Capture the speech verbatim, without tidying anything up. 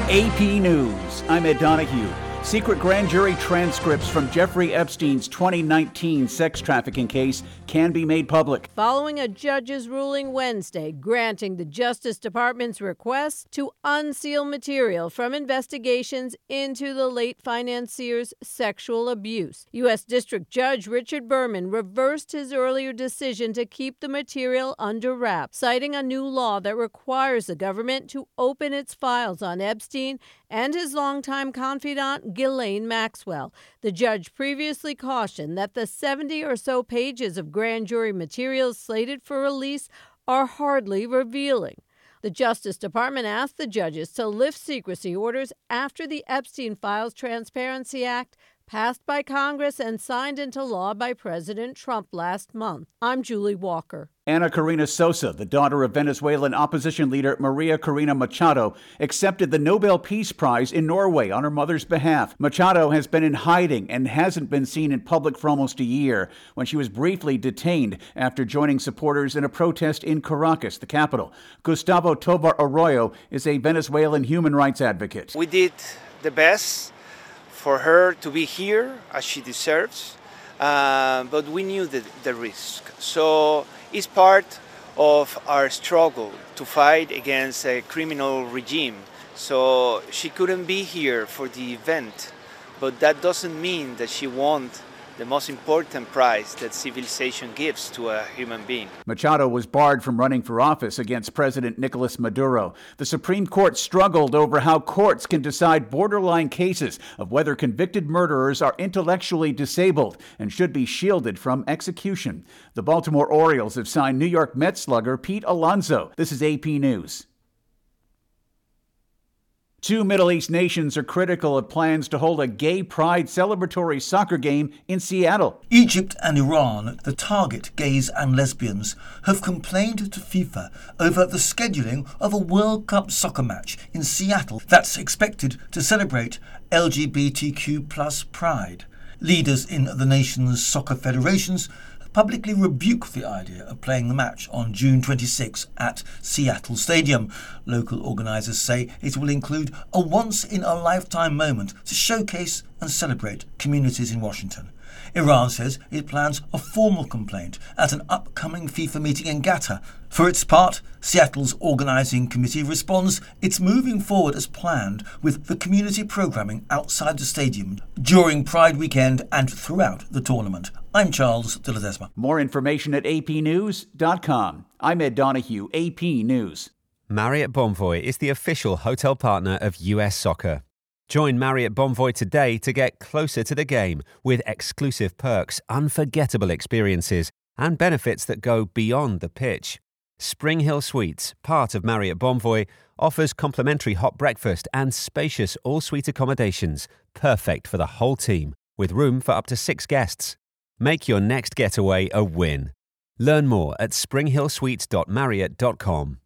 A P News, I'm Ed Donahue. Secret grand jury transcripts from Jeffrey Epstein's twenty nineteen sex trafficking case can be made public. Following a judge's ruling Wednesday granting the Justice Department's request to unseal material from investigations into the late financier's sexual abuse, U S. District Judge Richard Berman reversed his earlier decision to keep the material under wraps, citing a new law that requires the government to open its files on Epstein and his longtime confidant Ghislaine Maxwell. The judge previously cautioned that the seventy or so pages of grand jury materials slated for release are hardly revealing. The Justice Department asked the judges to lift secrecy orders after the Epstein Files Transparency Act passed by Congress and signed into law by President Trump last month. I'm Julie Walker. Ana Karina Sosa, the daughter of Venezuelan opposition leader Maria Corina Machado, accepted the Nobel Peace Prize in Norway on her mother's behalf. Machado has been in hiding and hasn't been seen in public for almost a year, when she was briefly detained after joining supporters in a protest in Caracas, the capital. Gustavo Tovar Arroyo is a Venezuelan human rights advocate. We did the best for her to be here, as she deserves, uh, but we knew the, the risk. So it's part of our struggle to fight against a criminal regime. So she couldn't be here for the event, but that doesn't mean that she won't the most important prize that civilization gives to a human being. Machado was barred from running for office against President Nicolas Maduro. The Supreme Court struggled over how courts can decide borderline cases of whether convicted murderers are intellectually disabled and should be shielded from execution. The Baltimore Orioles have signed New York Mets slugger Pete Alonso. This is A P News. Two Middle East nations are critical of plans to hold a gay pride celebratory soccer game in Seattle. Egypt and Iran, that target gays and lesbians, have complained to FIFA over the scheduling of a World Cup soccer match in Seattle that's expected to celebrate L G B T Q plus pride. Leaders in the nation's soccer federations publicly rebuked the idea of playing the match on June twenty-sixth at Seattle Stadium. Local organisers say it will include a once-in-a-lifetime moment to showcase and celebrate communities in Washington. Iran says it plans a formal complaint at an upcoming FIFA meeting in Qatar. For its part, Seattle's organising committee responds it's moving forward as planned with the community programming outside the stadium during Pride weekend and throughout the tournament. I'm Charles de Ledesma. More information at a p news dot com. I'm Ed Donahue, A P News. Marriott Bonvoy is the official hotel partner of U S Soccer. Join Marriott Bonvoy today to get closer to the game with exclusive perks, unforgettable experiences, and benefits that go beyond the pitch. Spring Hill Suites, part of Marriott Bonvoy, offers complimentary hot breakfast and spacious all-suite accommodations, perfect for the whole team, with room for up to six guests. Make your next getaway a win. Learn more at spring hill suites dot marriott dot com.